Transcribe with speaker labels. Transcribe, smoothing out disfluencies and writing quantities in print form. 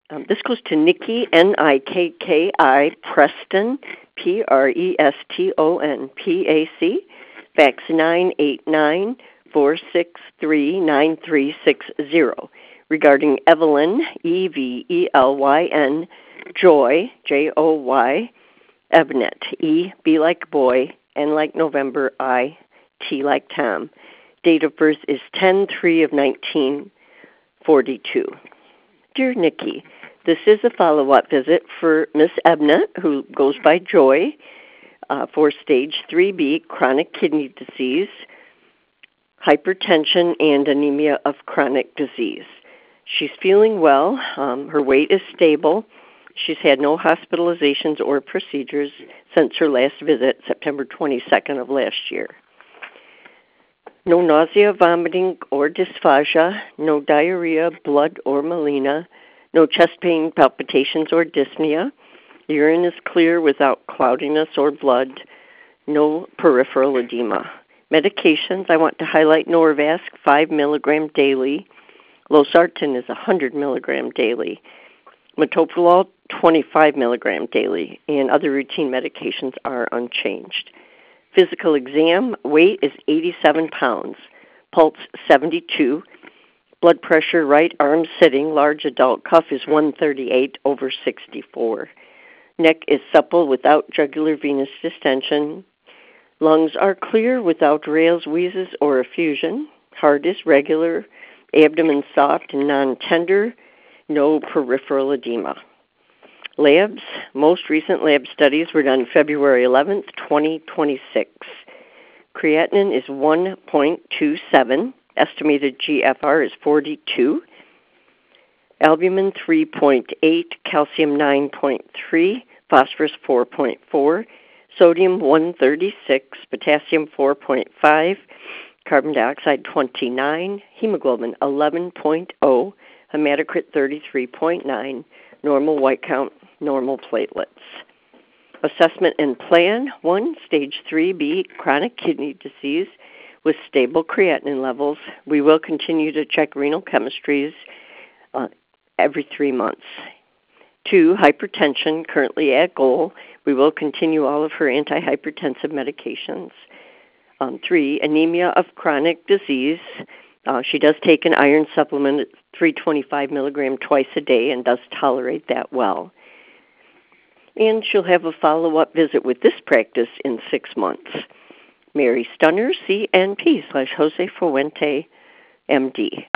Speaker 1: This goes to Nikki, Nikki Preston, Preston, PAC, fax 989-463-9360, regarding Evelyn, Evelyn, Joy, Joy, Ebnet, E, B like boy, N like November, I, T like Tom. Date of birth is 10/3 of 1942. Dear Nikki, this is a follow-up visit for Miss Ebnet, who goes by Joy, for stage 3B chronic kidney disease, hypertension, and anemia of chronic disease. She's feeling well. Her weight is stable. She's had no hospitalizations or procedures since her last visit, September 22nd of last year. No nausea, vomiting, or dysphagia, no diarrhea, blood, or melena, no chest pain, palpitations, or dyspnea. Urine is clear without cloudiness or blood, no peripheral edema. Medications, I want to highlight Norvasc, 5 milligram daily. Losartan is 100 milligram daily. Metoprolol, 25 milligram daily, and other routine medications are unchanged. Physical exam, weight is 87 pounds, pulse 72, blood pressure right arm sitting, large adult cuff is 138/64. Neck is supple without jugular venous distension. Lungs are clear without rales, wheezes, or effusion. Heart is regular, abdomen soft and non-tender, no peripheral edema. Labs, most recent lab studies were done February 11th, 2026. Creatinine is 1.27. Estimated GFR is 42. Albumin 3.8, calcium 9.3, phosphorus 4.4, sodium 136, potassium 4.5, carbon dioxide 29, hemoglobin 11.0, hematocrit 33.9, normal white count, normal platelets. Assessment and plan: 1, stage 3B, chronic kidney disease with stable creatinine levels. We will continue to check renal chemistries every 3 months. 2, hypertension, currently at goal. We will continue all of her antihypertensive medications. 3, anemia of chronic disease. She does take an iron supplement at 325 milligram twice a day and does tolerate that well. And she'll have a follow-up visit with this practice in 6 months. Mary Stunner, CNP /Jose Fuente, MD.